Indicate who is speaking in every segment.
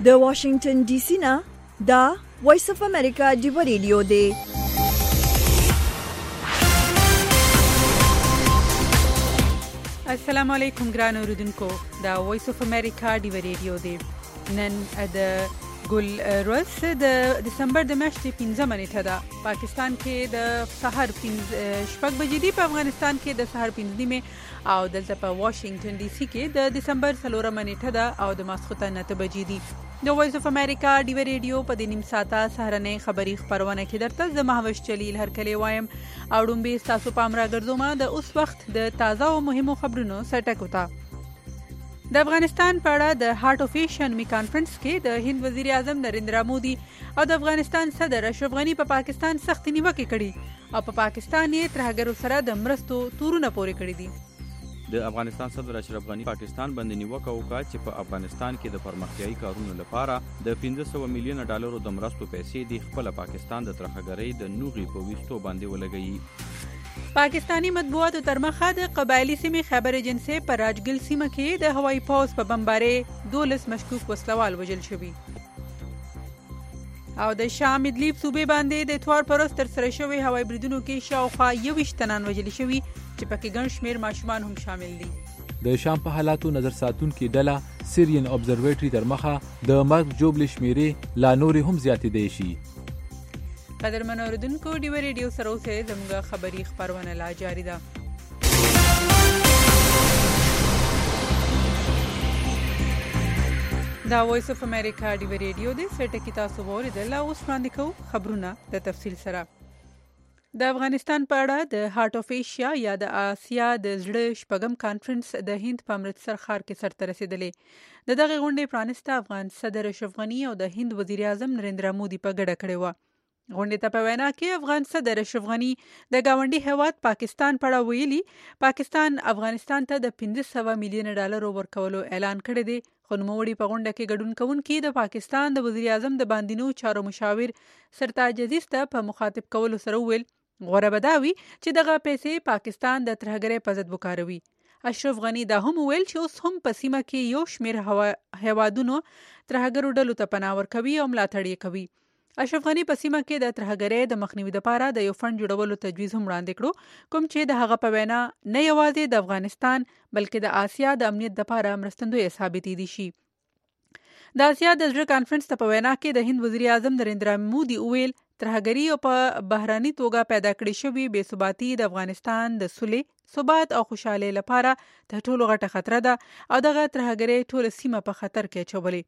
Speaker 1: د واشنگټن ډي سي نه دا وایس اف امریکا ډیو ریډیو دی.
Speaker 2: السلام علیکم ګران اوریدونکو، دا وایس اف امریکا ډیو ریډیو دی. نن د ګل روز د دسمبر د میاشتې 15 نیټه ده. پاکستان کې د سحر 5 بجې دی، په افغانستان کې د سحر 5 نیمه او دلته په واشنگټن ډي سي کې د دسمبر 4 نیټه ده او د ماسخوتن 9 بجې دی. د وایس اف امریکا ډیو ریډیو په د نیم ساعته سهارنۍ خبری خبرونه کې درته زه مهوش جلیل هرکلی وایم او ډومبي تاسو پام راګرځوم د اوس وخت د تازه او مهمو خبرونو سرټکو ته. د افغانستان په اړه د هارت اف ایشیا می کانفرنس کې د هند وزیر اعظم نریندرا مودي او د افغانستان صدر اشرف غنی په پاکستان سخت نیوکه کړي او په پاکستان یې ترهګرو سره د مرستو تورونه پورې کړي دي.
Speaker 3: د افغانستان صدر اشرف غنی پاکستان باندې نیوکه وکړه چې په افغانستان کې د پرمختیايي کارونو لپاره د 500 میلیون ډالرو د مرستو پیسې د خپل پاکستان د ترهګرۍ د نوغي په وستو باندې ولګي.
Speaker 2: پاکستانی مطبوعاتو تر مخه د قبایلی سیمې خیبر ایجنسي پر راجګل سیمه کې د هوایي پوز په بمبارې 12 مشکوک وسلوال وژل شوي او د شام ادلیب صوبې باندې د اتوار پرست تر سره شوی هوایي بریدونو کې شاوخوا 21 تنان وژل شوي چې پکې ګڼ شمېر ماشومان هم شامل دي.
Speaker 4: د شام په حالاتو نظر ساتونکو ډله سیرین ابزرویټری تر مخه د مرګ جوړل شمیرې لا نورې هم زیاتې دی شي.
Speaker 2: قدرمن اوریدونکو، ډیو ریډیو سره اوسه زموږه خبری خبرونه لا جاری ده. دا وایس اف امریکا ډیو ریډیو دی. سټه کی تاسو وریدل او اوس وړاندې کوو خبرونه د تفصیل سره. د افغانستان په اړه د هارت اف ایشیا یا د آسیا د زړه شپږم کانفرنس د هند په امرتسر ښار کې سرته رسیدلې. د دغه غونډې پرانسته افغان صدر اشرف غنی او د هند وزیر اعظم نریندرا مودي په ګډه کړې و. غونډې ته په وینا کې افغان صدر اشرف غنی د گاونډي هیواد پاکستان په اړه ویلي پاکستان افغانستان ته د 500 میلیون ډالرو ورکولو اعلان کړی دی. خو نوموړي په غونډه کې ګډون کوونکي د پاکستان د وزیر اعظم د باندینو چارو مشاور سرتاج عزیز ته په مخاطب کولو سره ویل غوره بداوي چې دغه پیسې پاکستان د ترهګرۍ په ضد وکاروي. اشرف غنی دا هم ویل چې اوس هم په سیمه کې یو شمېر هیوادونو ترهګرو ډلو ته پناه ورکوي او ملاتړ یې کوي. اشرف غنی په سیمه کې د ترهګرۍ د مخنیوي لپاره د یو فند جوړولو تجویز هم وړاندې کړو، کوم چې د هغه په وینا نه یوازې د افغانستان بلکې د آسیا د امنیت لپاره مرستندوی ثابتې دي شي. د آسیا د زړه کانفرنس ته په وینا کې د هند وزیر اعظم نریندرا مودي ویل ترهګري او په بهراني توګه پیدا کړې شوې بې ثباتي د افغانستان د سولې، ثبات او خوشحالۍ لپاره تر ټولو غټه خطر ده او دغه ترهګرۍ ټول سیمه په خطر کې اچولې.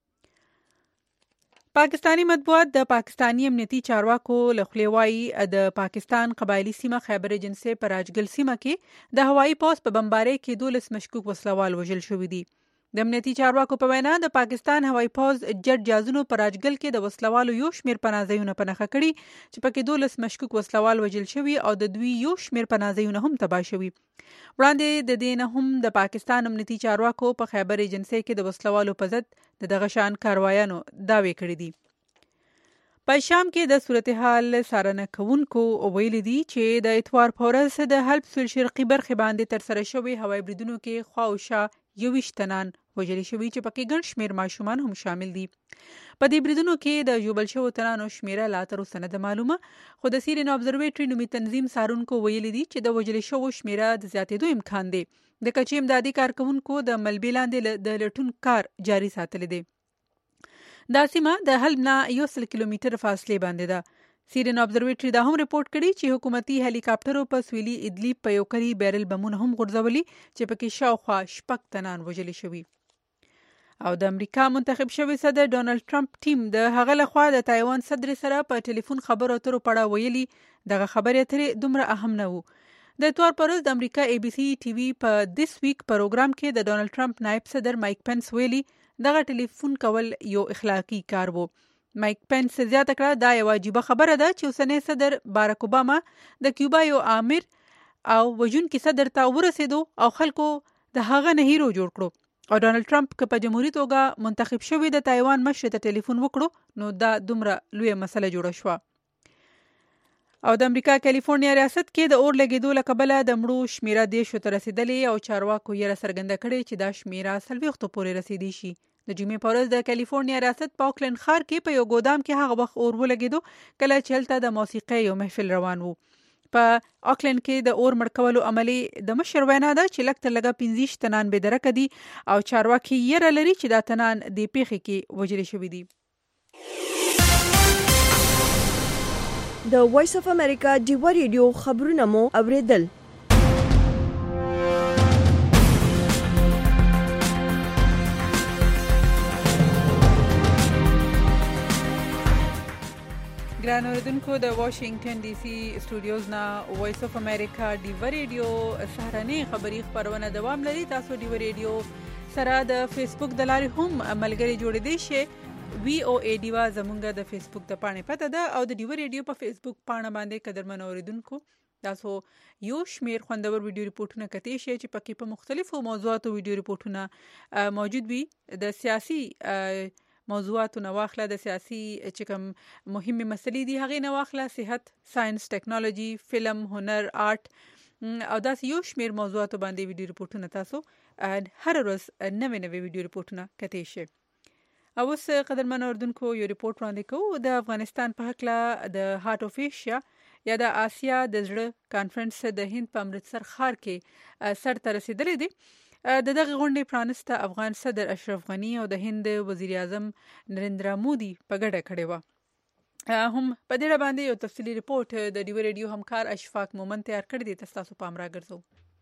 Speaker 2: پاکستانی مطبوعات د پاکستانی امنیتي چارواکو له خولې وایي د پاکستان قبایلی سیمه خیبر ایجنسي پر راجګل سیمه کې د هوایي پوز په بمبارۍ کې 12 مشکوک وسلوال وژل شوي دي. د امنیتي چارواکو په وینا د پاکستان هوایي پوز جټ جازونو پر راجګل کې د وسلوالو یو شمېر پناهځایونه په نښه کړي چې پکې 12 مشکوک وسلوال وژل شوي او د دوی یو شمېر پناهځایونه هم تباه شوي. وړاندې د دې نه هم د پاکستان امنیتي چارواکو په خیبر ایجنسي کې د وسلوالو په ضد د دغه شان کاروایانو دعوې کړې دي. په شام کې د صورتحال څارنه کوونکو ویلي دي چې د اتوار په ورځ د حلب سویل شرقي برخې باندې ترسره شوي هوایي بریدونو کې خواوشا 21 تنان وژل شوي چې پکې ګڼ شمېر ماشومان هم شامل دي. په دې بریدونو کې د ژوبل شوو تنانو شمېره لا تر اوسه نه ده معلومه، خو د سیرین ابزرویټري نومي تنظیم څارونکو ویلي دي چې د وژل شوو شمېره د زیاتېدو امکان دی. د کچې امدادي کارکوونکو د ملبې لاندې د لټون کار جاري ساتلی دی. دا سیمه د حلب نه 100 کیلومتر فاصلې باندې ده. سیرین ابزرویټري دا هم ریپورت کړي چې حکومتي هلیکاپټرو په سویلي ادلیب په یو کری بیرل بمونه هم غورځولي چې پکې شاوخوا 6 تنان وژل شوي. او د امریکا منتخب شوی صدر ډونالد ټرمپ ټیم د هغه لخوا د تایوان صدر سره په ټلیفون خبرو اترو پړه ویلي دغه خبرې اترې دومره اهم نه وو. د اتوار پر ورځ د امریکا ای بي سي ټي وي په دیس ویک پروګرام کې د ډونالد ټرمپ نائب صدر مایک پنس ویلي دغه ټلیفون کول یو اخلاقی کار وو. مایک پنس زیاته کړه دا یو عجیبه خبره ده چې اوسنی صدر باراک اوباما د کیوبا یو آمر او وژونکي صدر ته ورسېدو او خلکو د هغه نه هیرو جوړ کړو او ډونالد ټرمپ که په جمهوریت توګه منتخب شوی د تایوان مشر ته ټلیفون وکړو نو دا دومره لویه مسله جوړه شوه. او د امریکا کالیفورنیا ریاست کې د اور لګیدو له کبله د مړو شمیره 10 ته رسیدلې او چارواکو یې څرګنده کړې چې دا شمیره 40 پورې رسیدي شي. د جمعې په ورځ د کالیفورنیا ریاست په اوکلند ښار کې په یو ګودام کې هغه وخت اور ولګېدو کله چې هلته د موسیقۍ یو محفل روان وو. په اوکلند کې د اور مړ کولو عملي د مشر وینا ده چې لږ تر لږه 15 تنان بې درکه دي او چارواکي یې لري چې دا تنان د پیښې کې وژل شوي دي.
Speaker 1: د وایس اف امریکا ډیوا ریډیو خبرونه مو اوریدل.
Speaker 2: ګران اوریدونکو د واشنگټن ډي سي سټوډیوز نه وایس اف امریکا ډیوا ریډیو سهارنۍ خبری خبرونه دوام لري. تاسو ډیوا ریډیو سره د فیسبوک د لارې هم ملګری جوړیدئ شئ. VOA ډیوا زمونږ د فیسبوک د پاڼې پته ده او د ډیوا ریډیو په فیسبوک پاڼه باندې قدرمن اوریدونکو تاسو یو شمیر خوندور ویډیو ریپورتونه کتئ شئ چې پکې په مختلفو موضوعاتو ویډیو ریپورتونه موجود وي. د سیاسي موضوعاتو نه واخله، د سیاسي چې کوم مهمه مسلې دي هغه نه واخله، صحت، ساينس، ټیکنالوژي، فلم، هنر، آرت او داسې یو شمیر موضوعاتو باندې ویډیو ریپورتونه تاسو هر ورځ نوې ویډیو ریپورتونه کتئ شئ. او اوس قدرمن اوریدونکو یو ریپورت وړاندې کوو د افغانستان په هکله. د هارت اف ایشیا یا د آسیا د زړه کانفرنس د هند په امرتسر ښار کې سر ته رسیدلی دی. د دغه غونډې پرانسته افغان صدر اشرف غنی او د هند وزیر اعظم نریندرا مودي په ګډه کړې وه. هم په دې اړه باندې یو تفصیلي ریپورت د ډیوا ریډیو همکار اشفاق مومن تیار کړی دی. تاسو پام راګرځو.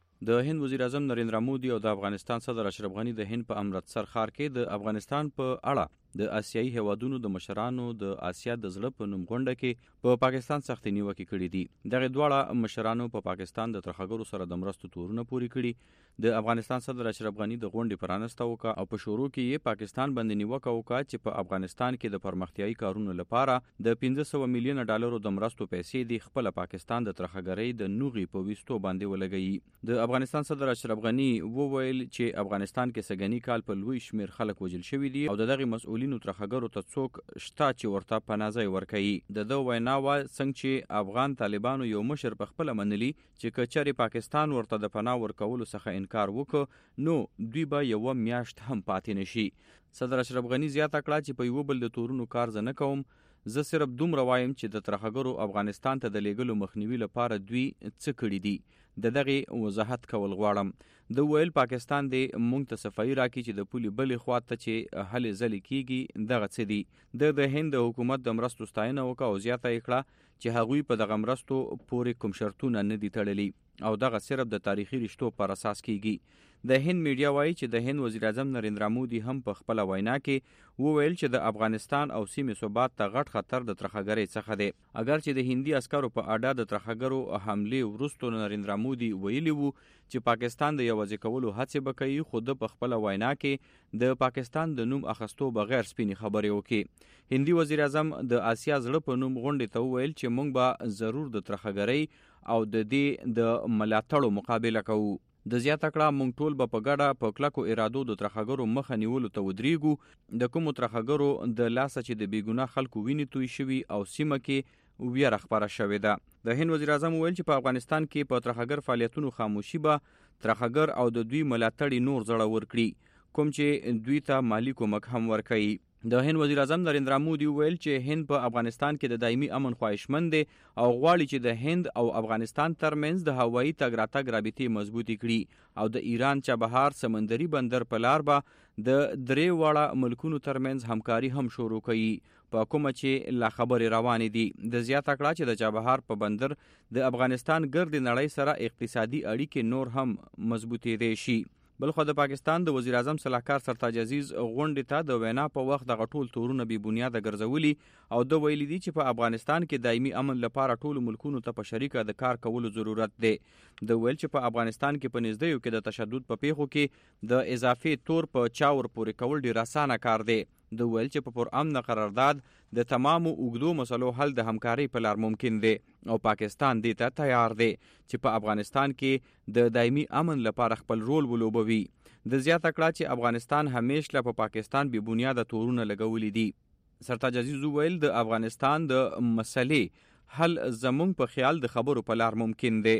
Speaker 3: د هند وزیر اعظم نریندرا مودي او د افغانستان صدر اشرف غنی د هند په امرتسر ښار کې د افغانستان په اړه د آسیایي هیوادونو د مشرانو د آسیا د زړه په نوم غونډه کې په پاکستان سختې نیوکې کړې دي. دغه دواړه مشرانو په پاکستان د ترهګرو سره د مرستو تورونه پوري کړي. د افغانستان صدر اشرف غنی د غونډې پرانسته وکړه او په شروع کې یې پاکستان باندې نیوکه وکړه چې په افغانستان کې د پرمختیايي کارونو لپاره د 500 میلیون ډالرو د مرستو پیسې د خپل پاکستان د ترهګرۍ د نوغي په وستو باندې ولګي. د افغانستان صدر اشرف غنی وویل چې افغانستان کې سګنی کال په لوی شمیر خلک وژل شوي دي او دغه مسؤلینو ترهګرو ته څوک شته چې ورته پناځي ورکوي. د وینا وا څنګه چې افغان طالبانو یو مشر په خپل منلي چې کچري پاکستان ورته د پناه ورکولو څخه انکار وکړ نو دوی به یو میاشت هم پاتې نشي. صدر اشرف غنی زیاته کړه چې په یو بل د تورونو کار زنه کوم، زه صرف دومره وایم چې د ترهګرو افغانستان ته د لیږلو مخنیوي لپاره دوی څه کړي دي. دغه وضاحت کول غواړم. د ویل پاکستان د مونږ ته صفائی راکړي چې د پولي بلې خواته چې هلې ځلې کیږي دغه څه دي. د هند حکومت د مرستو ستاینه وکړه او زیاته یې کړه چې هغوی په دغه مرستو پورې کوم شرطونه نه دي تړلي او دغه صرف د تاریخي رشتو پر اساس کیږي. د هند میډیا وایي چې د هند وزیر اعظم نریندرا مودي هم په خپل وینا کې وویل چې د افغانستان او سیمې ثبات ته غټ خطر د ترهګرۍ څخه دی. اگر چې د هندي عسکرو په اډه د ترهګرو حمله وروسته نریندرا مودي ویلي وو چې پاکستان د یوازې کولو هڅه وکړي، خو د خپل وینا کې د پاکستان د نوم اخستو بغیر سپینې خبرې وکړي. هندي وزیر اعظم د آسیا زړه په نوم غونډې ته وویل چې موږ به ضرور د ترهګرۍ او د دې د ملاتړو مقابله کوو. د زیاته کړه موږ ټول به په ګډه په کلکو ارادو د ترهګرو مخه نیولو ته ودرېږو. د کومو ترهګرو د لاسه چې د بیګناه خلکو وینې توی شوي او سیمه کې ویره خپره شوې ده. د هند وزیر اعظم ویل چې په افغانستان کې په ترهګر فعالیتونو خاموشي به ترهګر او د دوی ملاتړي نور زړه ورکړي، کوم چې دوی ته مالی کومک هم ورکوي. د هند وزیر اعظم نریندرا مودي ویل چې هند په افغانستان کې د دایمي امن خواهشمند دی او غواړي چې د هند او افغانستان ترمنځ د هوایي تګ راتګ رابطې مضبوطې کړي او د ایران چابهار سمندري بندر په لار به د درې واړه ملکونو ترمنځ همکاري هم شروع کړي، په کومه چې لا خبرې روانې دي. د زیاته کړه چې د چابهار په بندر د افغانستان ګرد نړۍ سره اقتصادي اړیکې نور هم مضبوطېدای شي. بلخو د پاکستان د وزیر اعظم صلاحکار سرتاج عزیز غونډې ته د وینا په وخت د غټول تورونه بې بنیاده ګرځولي او د ویلي دي چې په افغانستان کې دایمي امن لپاره ټولو ملکونو ته په شریکه د کار کولو ضرورت دی. د ویل چې په افغانستان کې په نږدېیو کې د تشدد په پیښو کې د اضافي تور په چاور پورې کول ډیر اسانه کار دی. د ویل چې په پرامن قرارداد د تمامو اوږدو مسلو حل د همکارۍ په لار ممکن دی او پاکستان دې ته تیار دی چې په افغانستان کې د دایمي امن لپاره خپل رول ولوبوي. د زیاته کړه چې افغانستان همیشه په پاکستان بې بنیاده تورونه لګولي دي. سرتاج عزیز ویل د افغانستان د مسلې حل زمونږ په خیال د خبرو په لار ممکن دی.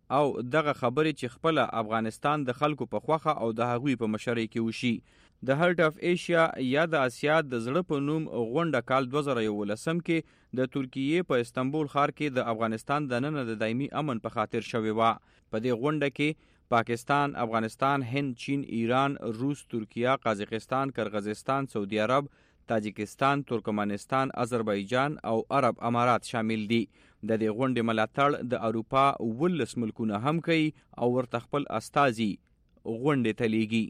Speaker 3: او دغه خبرې چې خپل افغانستان د خلکو په خوخه او د هغوی په مشرۍ کې وشي. د هارت اف ایشیا یا د آسیا د زړه په نوم غونډه کال 2011 کې د ترکیې په استنبول ښار کې د افغانستان د نن د دایمي امن په خاطر شوې و. په دې غونډه کې پاکستان، افغانستان، هند، چین، ایران، روس، ترکیه، قازقستان، قرغیزستان، سعودي عرب، تاجکستان، ترکمنستان، آذربایجان او عرب امارات شامل دي. د دې غونډې ملاتړ د اروپا 19 ملکونه هم کوي او ورته خپل استازي غونډې ته لیږي.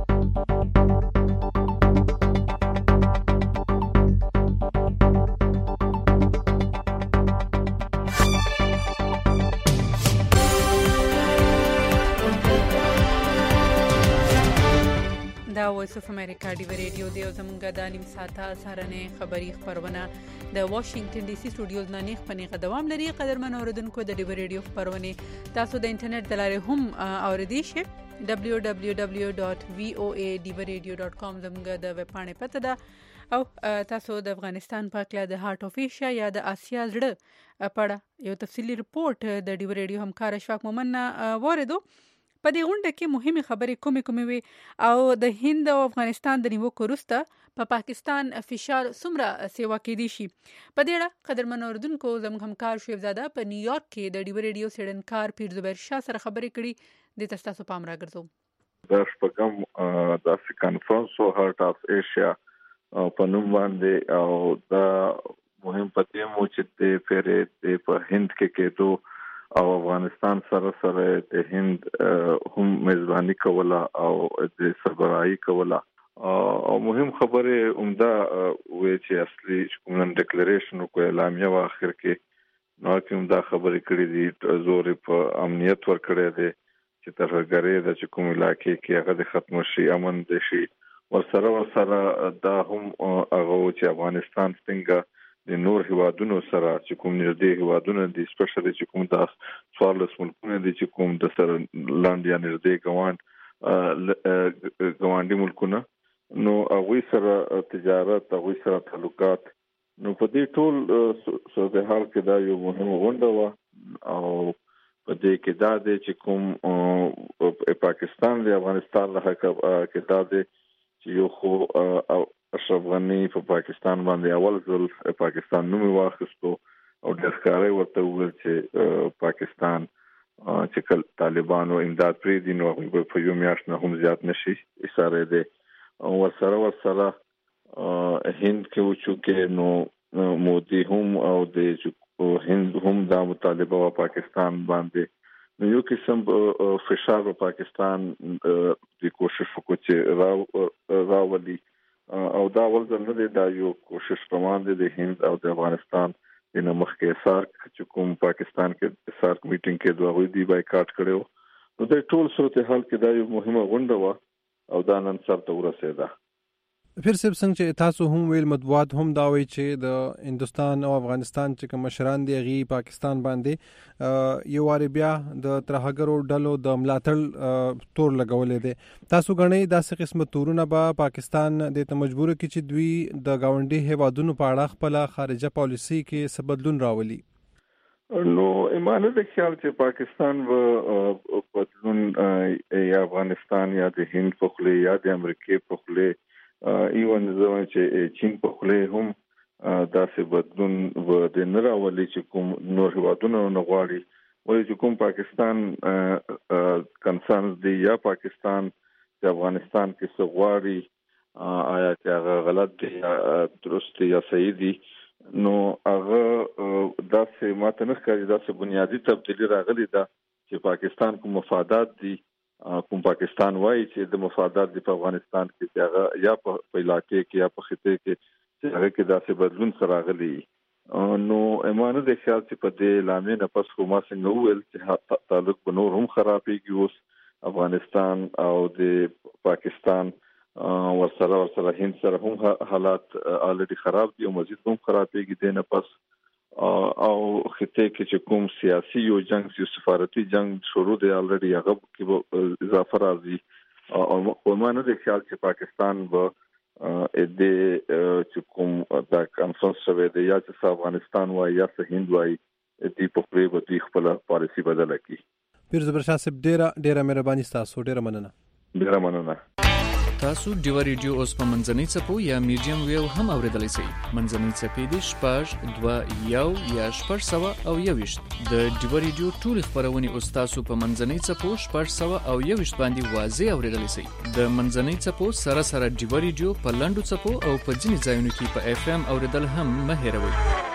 Speaker 2: دا وایس اف امریکا ډیو ریډیو دی او زمونږ د نیم ساعته سهارنۍ خبری خبرونه د واشنگټن ډي سي سټوډیوز نه نیغ پنیغه دوام لري. قدرمن اوریدونکو د ډیو ریډیو خبرونه تاسو د انټرنیټ د لارې هم اوریدئ شئ. www.voadivaradio.com زموږ د ویب پاڼې پته ده او تاسو د افغانستان په اړه د هارت اف ایشیا یا د آسیا زړه په اړه یو تفصیلی رپورت د ډیو ریډیو همکار اشفاق مومن واردو. په دې غونډه کې مهمه خبرې کومې وي او د هند او افغانستان د نیوکو وروسته په پاکستان فشار څومره سیوا کېدی شي. په دې اړه قدرمن اوریدونکو زموږ همکار شیف زاده په نیویارک کې د ډیو ریډیو سیډنکار پیر زبیر شاه سره خبرې کړي. د تاسو پام راګرځو.
Speaker 5: د شپږم د کانفرنس او هارت اف ایشیا په نوم باندې او دا مهم پته مو چې د پیره په هند کې کېدو او افغانستان سره د هند هم میزبانی کوله او د سربراهي کوله او مهم خبره عمده وې چې اصلي کومن ډیکلیریشن کو اعلامیه واخر کې نو کوم دا خبرې کړې دي زور په امنیت ور کړې دي چې ترهګري د کوم علاقې کې هغه د ختم شي، امن دي شي. ورسره دا هم هغه چې افغانستان څنګه د نور هیوادونو سره چې کوم نږدې هیوادونه دي سپیشلی چې کوم د 14 ملکونه دي چې کوم د سره لاندې یا نږدې ګاونډي ملکونه نو هغه سره تجارت هغه سره تعلقات نو په دې ټول صورتحال کې دا یو مهم غونډه و او په دې کې دا چې کوم پاکستان د افغانستان له حق کې دا چې یو خو اشرف غنی په پاکستان باندې اول ځل پاکستان نوم واخیستو او د ښکارې ورته وویل چې پاکستان چې طالبانو امداد پرې دي نو په یو میاشت نه هم زیات نشي اشاره ده. او ورسره هند کې وچو کې نو مودي هم او د هند هم دا مطالبه وا پاکستان باندې نو یو قسم فشار په پاکستان د کوشش وکړي چې راولي او دا ولځل نه دی دا یو کوشش روان دی د هند او د افغانستان د مخ کې سارک چې کوم پاکستان کې سارک میټینګ کې دوه دی بایکاټ کړو نو د ټول صورتحال کې دا یو مهمه غونډه و او دا نن سره ورسېده.
Speaker 6: پیر صاحب څنګه چې تاسو هم ویل مطبوعات هم دا وایي چې د هندستان او افغانستان چې کوم مشران دی غي پاکستان باندې یو واری بیا د ترهګرو ډلو د ملاتړ تور لګولې دي. تاسو غنئ داسې قسمه تورونه به پاکستان د مجبور کی چې دوی د گاونډي هیوادونو په اړه خپل خارجه پالیسي کې سبدلون راولي؟
Speaker 5: نو ایمانه د خیال چې پاکستان و بدلون یا افغانستان یا د هند په خله یا د امریکای په خله ایون زموږ چې چین په خله هم داسې بدلون و د نراولي چې کوم نور هیوادونو نه غواړي وایي چې کوم پاکستان کنسرنز دی یا پاکستان د افغانستان کې څه غواړي آیا چې هغه غلط دی یا درست دی یا صحیح دی نو هغه داسې ماته نه ښکاري داسې بنیادی تبدیلی راغلی ده چې پاکستان کوم مفادات دي کوم پاکستان وایي چې د مفادات په افغانستان کې هغه یا په علاقې کې یا په خطه کې چې هغه کې داسې بدلون سره راغلی نو ایمانه د خیال چې په دې لامل نه پس خو ما څنګه وویل چې تعلق به نور هم خرابېږي اوس افغانستان او د پاکستان ورسره هند سره هم حالات الریډي خراب دي او مزید هم خرابېږي دنه پس او خطه کې چې کوم سیاسي یو جنگ یو سفارتي جنگ شروع دی الریډي هغه کې اضافه راځي او مانه د خیال چې پاکستان به د چې کوم دا کانفرنس شوه دی یا چې افغانستان وای یا هند وای دې په پرې به خپل پالیسي بدله کړي.
Speaker 6: پیر زبر شاه صاحب ډیره مهرباني تاسو ډیره مننه
Speaker 7: تاسو ډیو ریډیو اوس په منځنۍ څپو یا میډیم ویو هم اوریدلای شئ. منځنۍ څپې د 2 یا 621 د ډیو ریډیو ټول خبرونه اوس تاسو په منځنۍ څپو 621 باندې واضح اوریدلای شئ. د منځنۍ څپو سره ډیو ریډیو په لاندو څپو او په ځینې ځایونو کې په اف ام اوریدل هم مه هېروئ.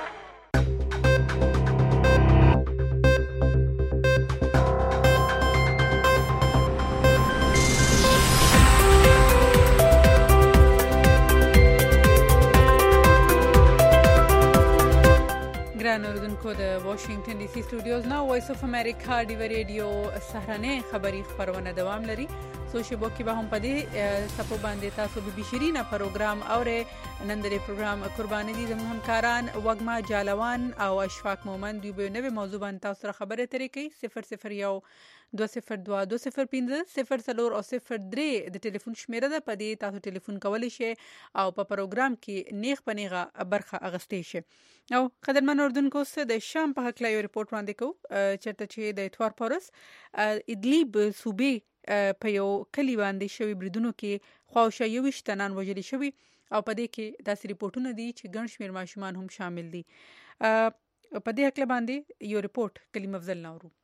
Speaker 2: اوردونکو د واشنگټن ډي سي سټوډیوز نه وایس اف امریکا ډیو ریډیو سهرنه خبری خبرونه دوام لري. سو شبو کې به هم پدې سپو باندې تاسو به بشرینا پروګرام اوره نن د پروګرام قرباني دي زموږ همکاران وګما جالوان او اشفاق مومن دوی به نوې موضوع باندې تاسو سره خبرې ترې کوي. 002022040 او 03 د ټلیفون شمیره ده. پدې تاسو ټلیفون کولی شئ او په پروګرام کې نیغ پنیغه برخه اغستې شي. او قدرمن اردوونکو سره د شام په حق لا یو ریپورت وړاندې کوو چرته چې د اتوار پورس ادلیب صوبې په یو کلی باندې شوی بریدونو کې خواوشا 20 تنان وژل شوی او په دې کې داسې ریپورتونه دي چې ګڼ شمېر ماشومان هم شامل دي. په دې حق باندې یو ریپورت کلیم افضل نورو.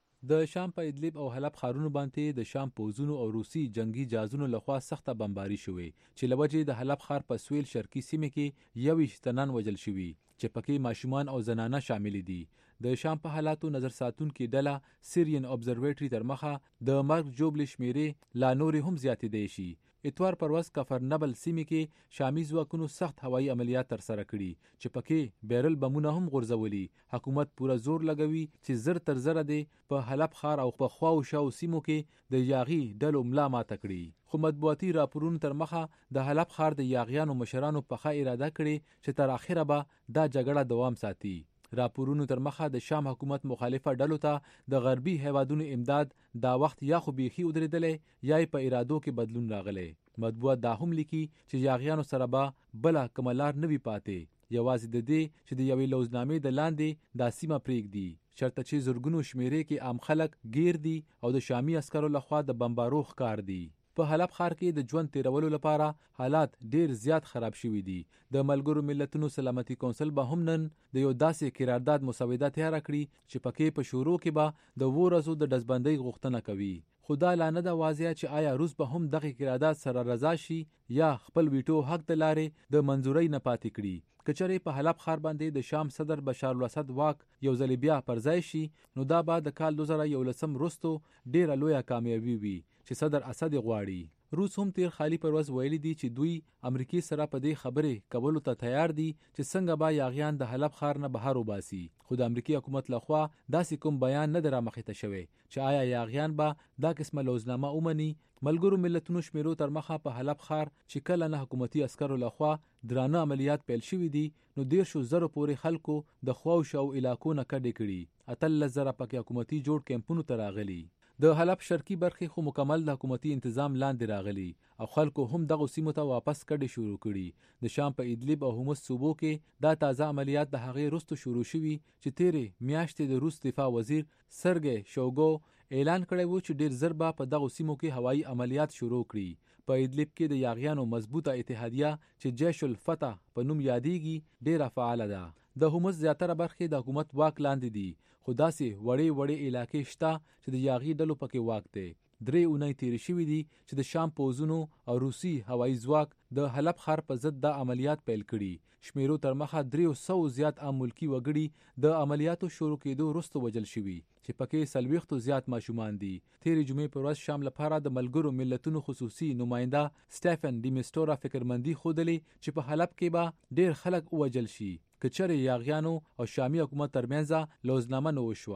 Speaker 4: د شام په ادلیب او حلب ښارونو باندې د شام پوځونو او روسي جنگي جهازونو لخوا سخته بمباري شوې چې لوجې د حلب ښار په سویل شرقي سیمه کې 21 تنان وژل شوي چې پکې ماشومان او زنانه شامل دي. د شام په حالاتو نظر ساتونکو ډله سیرین ابزرویټری تر مخه د مرګ جوړ شمیرې لا نور هم زیاتې دي شي. اتوار پرواز کفرنبل سیمه کې شامي ځواکونو سخت هوایي عملیات تر سره کړي چې پکې بیرل بمونه هم غورځولي. حکومت پورا زور لګوي چې زر تر زره دي په حلب ښار او په خواو شاو سیمو کې د یاغي ډلو ملا ماته کړي. خو مطبوعاتي راپورونو تر مخه د حلب ښار د یاغیانو مشرانو په ښه اراده کړي چې تر اخره به دا جګړه دوام ساتي. راپورونو تر مخه د شام حکومت مخالفه ډلو ته د غربي هیوادونو امداد دا وخت یا خو بیخي ودرېدلې یا په ارادو کې بدلون راغلی. مطبوعات دا هم لیکي چې یاغیانو سره به بله کومه لار نه وي پاتې، یوازې د دې چې د یوې لوزنامې د لاندې دا سیمه پرېږدي، چرته چې زرګونو شمیرې کې عام خلک گیر دي او د شامي عسکرو لخوا د بمبارو ښکار دي. په حلب ښار کې د ژوند تیرولو لپاره حالات ډیر زیات خراب شوي دي. د ملګرو ملتونو سلامتي کونسل به هم نن د یو داسې قرارداد مسوده تیاره کړي چې پکې په شروع کې به د 2 ورځو د ډزبندۍ غوښتنه کوي. خدا لا نه ده واضح چې آیا روس به هم دغه قرارداد سره رضا شي یا خپل ویټو حق د لارې د منظورۍ نه پاتې کړي. کچره په حلب ښار باندې د شام صدر بشار الاسد واک یو ځل بیا پر ځای شي نو دا به د کال 2011 وروسته ډیره لویه کامیابي وي چې صدر اسد غواړي. روس هم تیر خالی پرواز ویلي دي چې دوی امریکای سره په دې خبرې کولو ته تیار دي چې څنګه به یاغیان د حلب ښار نه بهر وباسي. خو د امریکای حکومت لخوا داسې کوم بیان نه در مخې ته شوی چې آیا یاغیان به دا قسمه لوزنامه ومني. ملګرو ملتونو شمیرو تر مخه په حلب ښار چې کله نه حکومتي عسکرو لخوا درانه عملیات پیل شوي دي نو 100,000 پورې خلکو د خواو شاو علاقو نه کډې کړي. 13,000 پکې حکومتي جوړ کیمپونو ته راغلي. د حلب شرقي برخې خو مکمل د حکومتي تنظیم لاندې راغلي او خلکو هم دغه سیمو ته واپس کډې شروع کړي. د شام په ادلیب او همس صوبو کې دا تازه عملیات د هغې وروسته شروع شوي چې تیرې میاشتې د روس دفاع وزیر سرګی شوګو اعلان کړی و چې ډیر زر به په دغه سیمو کې هوایي عملیات شروع کړي. په ادلیب کې د یاغیانو مضبوطه اتحادیه چې جیش الفتح په نوم یادېږي ډیره فعاله ده. د همس زیاتره برخې د حکومت واک لاندې دي خو داسې وړې علاقې شته چې د یاغي ډلو پکې واک دی. 3 اونۍ تیرې شوي دي چې د شام پوځونو او روسي هوایي ځواک د حلب ښار په ضد د عملیات پیل کړي. شمیرو تر مخه 300 زیات عام ملکی وګړي د عملیاتو شروع کېدو وروسته وژل شوي چې پکې 40 زیات ماشومان دي. تیرې جمعې پر ورځ شام لپاره د ملګرو ملتونو خصوصي نماینده سټیفن ډي میسټورا فکرمندي ښودلې چې په حلب کې به ډیر خلک وژل شي کچره یاغیانو او شامي حکومت ترمنځ لوزنامه نه وشوه.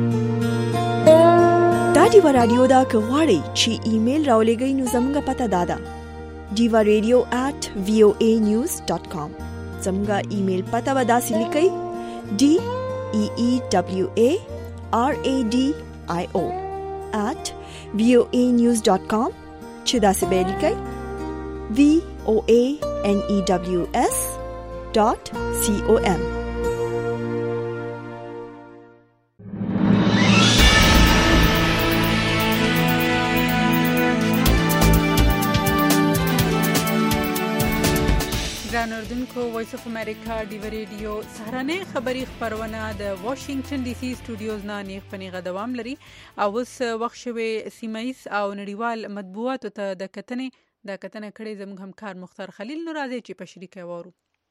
Speaker 1: دا دیوا رادیو دا که غواړئ چې ایمیل راولېږئ نو زموږ پته دا ده diva.radio@voanews.com. زموږ ایمیل پته به داسې لیکئ DEEWARADIO@voanews.com چې داسې به لیکئ VOANEWS.com.
Speaker 2: ګران اردوونکو وایس اف امریکا ډیو ریډیو سهارنۍ خبری خبرونه د واشنگټن ډي سي سټوډیوز نه نیغ پنیغه دوام لري او اوس وخت شوی سیمایس او نړیوال مطبوعاتو ته د کتنې کړي زموږ همکار مختار خلیل نو راځي چې په شریکه وورو.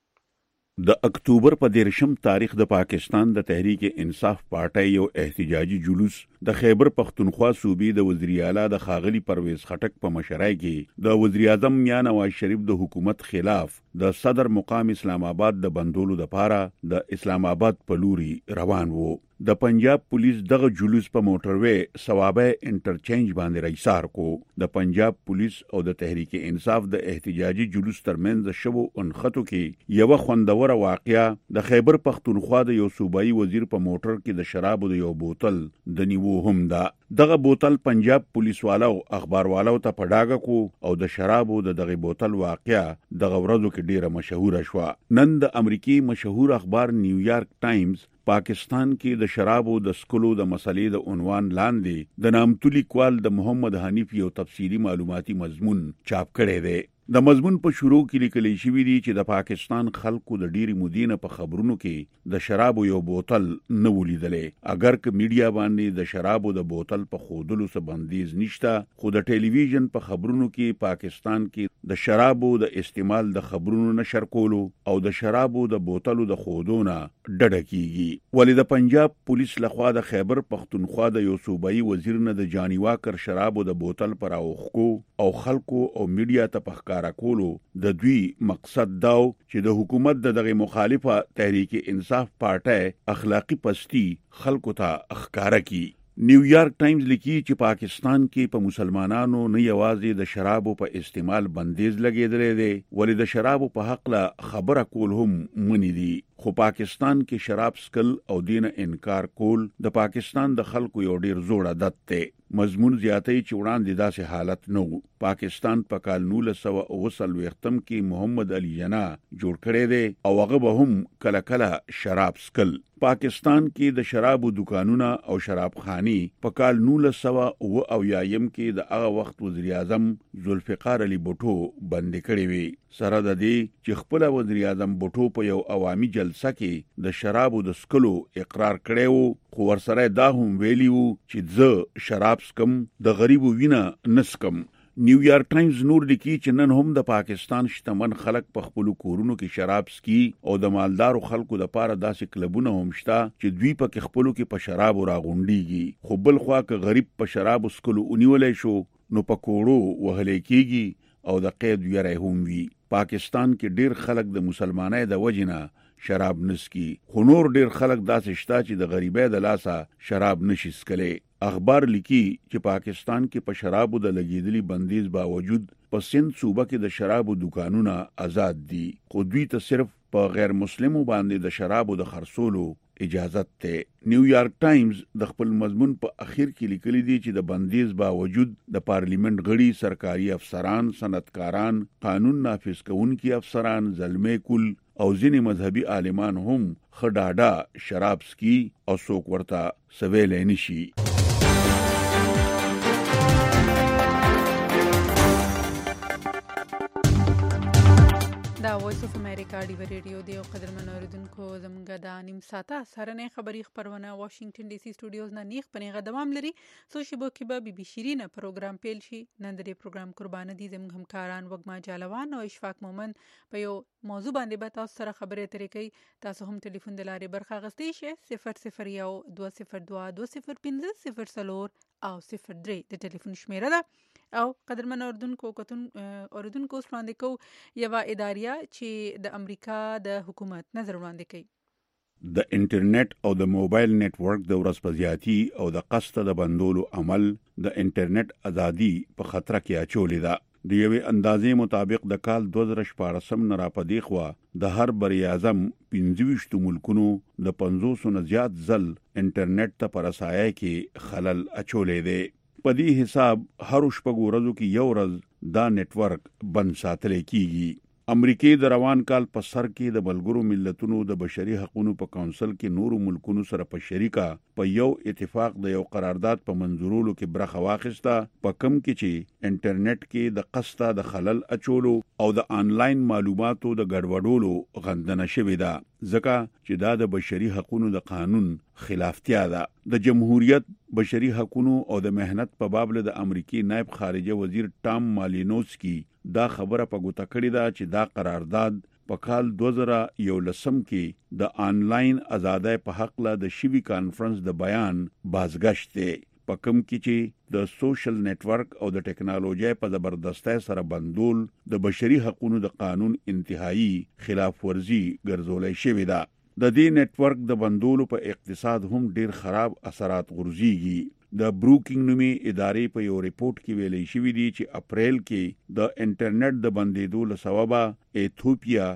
Speaker 8: د اکتوبر په 13 تاریخ د پاکستان د تحریک انصاف پارټۍ یو احتجاجي جلوس د خیبر پختونخوا صوبې د وزیر اعلی د خاغلی پرویز خټک په مشرۍ کې د وزیر اعظم میاں نواز شریف د حکومت خلاف د صدر مقام اسلام آباد د بندولو لپاره د اسلام آباد په لوري روان وو. د پنجاب پولیس دغه جلوس په موټروي ثوابه انټرچینج باندې رئیسار کو. د پنجاب پولیس او د تحریک انصاف د احتجاجي جلوس ترمنځ شوو انخطو کې یو خوندوره واقعیا د خیبر پختونخوا د یو صوبایي وزیر په موټر کې د شرابو د یو بوتل د نیو هم ده. دغه بوتل پنجاب پولیس والو اخباروالو ته پډاګه کو او د شرابو دغه بوتل واقعیا دغه ورځو کې ډیره مشهوره شوه. نن د امریکای مشهور اخبار نیویارک ټایمز پاکستان کې د شرابو د سکلو د مسلې د عنوان لاندې د نامتو لیکوال د محمد حنیف یو تفصیلی معلوماتي مضمون چاپ کړی دی. د مضمون په شروع کې لیکل شوی دی چې د پاکستان خلکو د ډیری مودینه په خبرونو کې د شرابو یو بوتل نه ولیدلې. اگر که میډیا باندې د شرابو د بوتل په خودلو څخه بندیز نشته، خو د ټلویزیون په خبرونو کې پاکستان کې د شرابو د استعمال د خبرونو نشر کولو او د شرابو د بوتلو د خودونه ډډه کیږي. ولې د پنجاب پولیس لخوا د خیبر پختونخوا د یو صوبایي وزیر نه د جانی واکر شرابو د بوتل پر اوخکو او خلکو او میډیا ته په کولو د دوی مقصد داو چې د حکومت دغه مخالفه تحریک انصاف پارټۍ اخلاقی پستی خلکو ته اخکارا کی. نیویارک ټایمز لیکي چې پاکستان کې په مسلمانانو نه یوازې د شرابو په استعمال بندیز لګیدلې دی، ولې د شرابو په حق له خبره کول هم منی دي. خو پاکستان کې شراب سکل او دین انکار کول د پاکستان د خلکو یو ډیر زوړ عادت دی. مضمون زیاتې چې وړاندې داسې حالت نه وو. پاکستان په کال 1929 کې محمد علی جناح جوړ کړی دی او هغه به هم کله کله شراب سکل. پاکستان کې د شرابو دکانونه او شرابخاني په کال 1909 کې د هغه وخت وزیر اعظم ذوالفقار علي بوټو بند کړی وی. سره د دې چې خپل وزیر اعظم بوټو په یو عوامي جلسه کې د شرابو د سکلو اقرار کړی وو، خو ورسره دا هم ویلی وو چې زه شراب سکم د غریبو وینه نسکم. نیویارک ټایمز نور لیکي چې نن هم د پاکستان شتمن خلک په خپل کورونو کې شراب سکي او د مالدارو خلکو د پاره داسې کلبونه هم شته چې دوی په خپلو کې په شراب راغونډيږي. خو بل خوا که غریب په شراب سکلو اونیولای شو نو په کوړو وهلې کیږي او د قید یې هم وي. پاکستان کې ډیر خلک د مسلمانۍ د وجنه شراب نسکی، خو نور ډیر خلک داسې شته چې د غریبۍ د لاسه شراب نشي سکلی. اخبار لیکي چې پاکستان کې په شرابو د لګیدلی بندیز باوجود په سند صوبه کې د شرابو دکانونه آزاد دي، خو دوی ته صرف په غیر مسلمو باندې د شرابو د خرڅولو اجازت ته. نیویارک ټایمز د خپل مضمون په اخر کې لیکلي دي چې د بندیز باوجود د پارلیمنت غړي، سرکاري افسران، صنعتکاران، قانون نافذ کوونکي افسران، زلمی کل او ځینې مذهبي عالمان هم خډاډا شراب سکي او څوک ورته سویل نشي.
Speaker 2: دا وایس اف امریکا ډیو ریډیو دی او قدرمن اوریدونکو زمونږ د نیم ساعته سهارنۍ خبری خبرونه واشنگټن ډي سي سټوډیوز نه نیغ پنیغه دوام لري. سو شبو کې به بي شیرین پروګرام پیل شي. نن د پروګرام قربان دي زموږ همکاران وګما جالوان او اشفاق مومن په یو موضوع باندې به تاسو سره خبرې اترې کوي. تاسو هم ټلیفون د لارې برخه اخیستی شئ 001-202-205-04 او 03 د ټلیفون شمیره ده. او قدرمن اوردونکو اوس وړاندې کو یو اداریه چې د امریکا د حکومت نظر وړاندې کوي.
Speaker 8: د انټرنیټ او د موبایل نتورک د ورځپزیاتی او د قسط د بندولو عمل د انټرنیټ ازادي په خطر کې اچولې ده. د یوې اندازې مطابق د کال 2014 نه راپدې خوا د هر بری اعظم 25 ملکونو د 500 نه زیات ځل انټرنیټ ته پر اسایه کې خلل اچولې ده. په دې حساب هر شپږ ورځو کې یو ورځ دا نتورک بند ساتل کیږي. امریکای د روان کال په سر کې د ملګرو ملتونو د بشري حقوقو په کونسل کې نورو ملکونو سره په شریکه په یو اتفاق د یو قرارداد په منځورولو کې برخه واخیسته، په کم کې چې انټرنیټ کې د قسطه د خلل اچولو او د آنلاین معلوماتو د ګډوډولو غندنه شوې ده ځکه چې دا د بشري حقوقو د قانون خلافتیا ده. د جمهوریت بشري حقوقو او د مهنت په باب له د امریکای نائب خارجه وزیر ټام مالینوسکی دا خبره په ګوته کړې ده چې دا قرارداد په کال 2011 کې د آنلاین ازادۍ په حق له د شوی کانفرنس د بیان بازگشت دی په کوم کې چې د سوشل نتورک او د ټکنالوژي په زبردستۍ سره بندول د بشري حقوقو د قانون انتهایی خلاف ورزي ګرځولای شوی ده. د دې نتورک د بندولو په اقتصاد هم ډیر خراب اثرات غورځيږي. د بروکینګ نومي ادارې په یو ریپورت کې ویلي شوی دی چې اپریل کې د انټرنیټ د بندیدو له سببه ایتھوپیا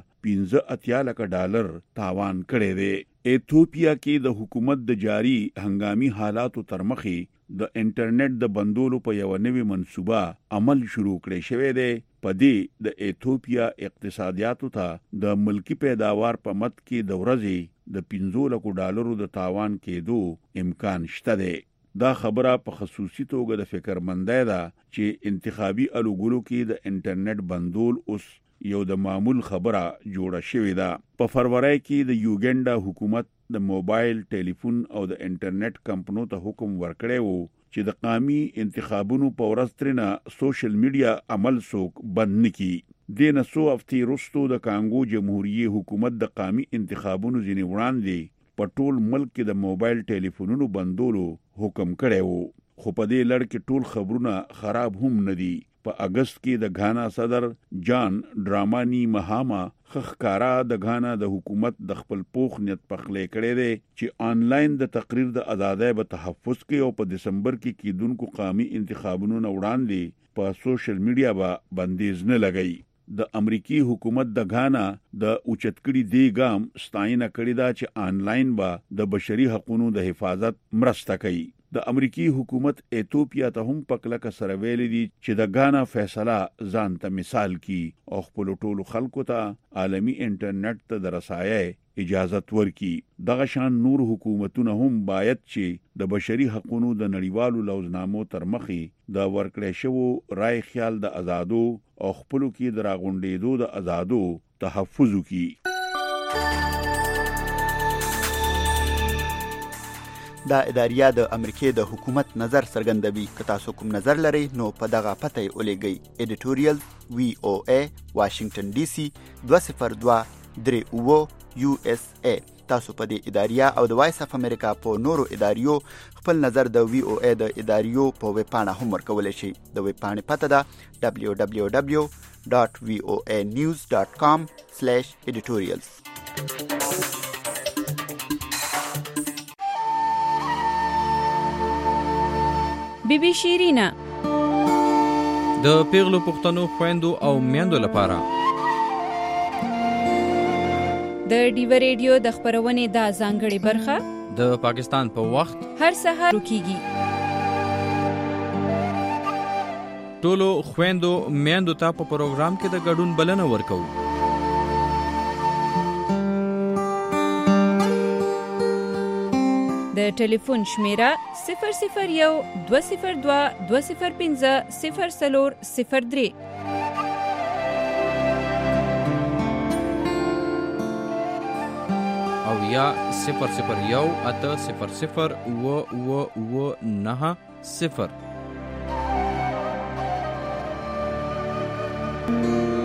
Speaker 8: $15 تاوان کړی دی. ایتھوپیا کې د حکومت د جاری هنګامي حالاتو تر مخې د انټرنیټ د بندولو په یو نوې منصوبه عمل شروع کړی شوی دی. په دې د ایتھوپیا اقتصادیاتو ته د ملکی پیداوار په مت کې د ورځې د $15 د تاوان کېدو امکان شته دی. دا خبره په خصوصي توګه د فکرمندۍ ده چې انتخابي الوګلو کې د انټرنیټ بندول اوس یو د معمول خبره جوړه شوې ده. په فروری کې د یوګنډا حکومت د موبایل ټلیفون او د انټرنیټ کمپنیو ته حکم ورکړی وو چې د قومي انتخابونو په ورځ ترنه سوشل میډیا عمل څوک بند نکړي. د نسو هفتې وروسته د کانګو جمهوریت حکومت د قومي انتخابونو ځینې وړاندې په ټول ملک کې د موبایل ټلیفونونو بندولو حکم کړی وو. خو په دې لړ کې ټول خبرونه خراب هم نه دي. په اگست کې د غانا صدر جان ډرامانی مهاما خخکارا د غانا د حکومت د خپل پوخ نیت پخلې کړي دي چې آنلاین د تقریر د آزادۍ به تحفظ کوي او په دسمبر کې کیدونکو قومي انتخابونو وړاندې په سوشل میډیا به بندیز نه لګي. د امریکای حکومت د غانا د اوچتکړي دی ګام ستاینه کړی دا چې آنلاین به د بشري حقوقو د حفاظت مرسته کوي. د امریکای حکومت ایتھوپیا ته هم پکلک سره ویلي دي چې د غانا فیصله ځان ته مثال کی او خپل ټولو خلکو ته عالمی انټرنیټ ته د رسایي اجازه ورکړي. دغه شان نور حکومتونه هم باید چې د بشري حقوقو د نړیوالو لوزنامو تر مخې د ورکړې شوو رای خیال د آزادو او خپلو کې د راغونډېدو د آزادو تحفظ وکړي.
Speaker 9: دا اداریه د امریکای د حکومت نظر څرګندوي. که تاسو کوم نظر لرئ نو په دغه پته یې ولېږئ. ایډیټوریال VOA واشنگټن DC 20238 USA. تاسو په دې اداریه او د وایس اف امریکا په نورو اداریو خپل نظر د VOA د اداریو په ویب پاڼه هم ورکولی شئ. د ویب پاڼې پته ده www.voanews.com/editorials.
Speaker 10: بیبي شیرینا
Speaker 3: د پیغلو پښتنو خويندو او میندو لپاره
Speaker 10: د ډیو ریډیو د خبرونې د ځانګړي برخه
Speaker 3: د پاکستان په وخت
Speaker 10: هر سهار وکیږي.
Speaker 3: ټولو خويندو میندو ته په پروګرام کې د ګډون بلنه ورکو.
Speaker 10: د ټلیفون شمیره 001-202-205-0403
Speaker 3: او یا 001-800-990.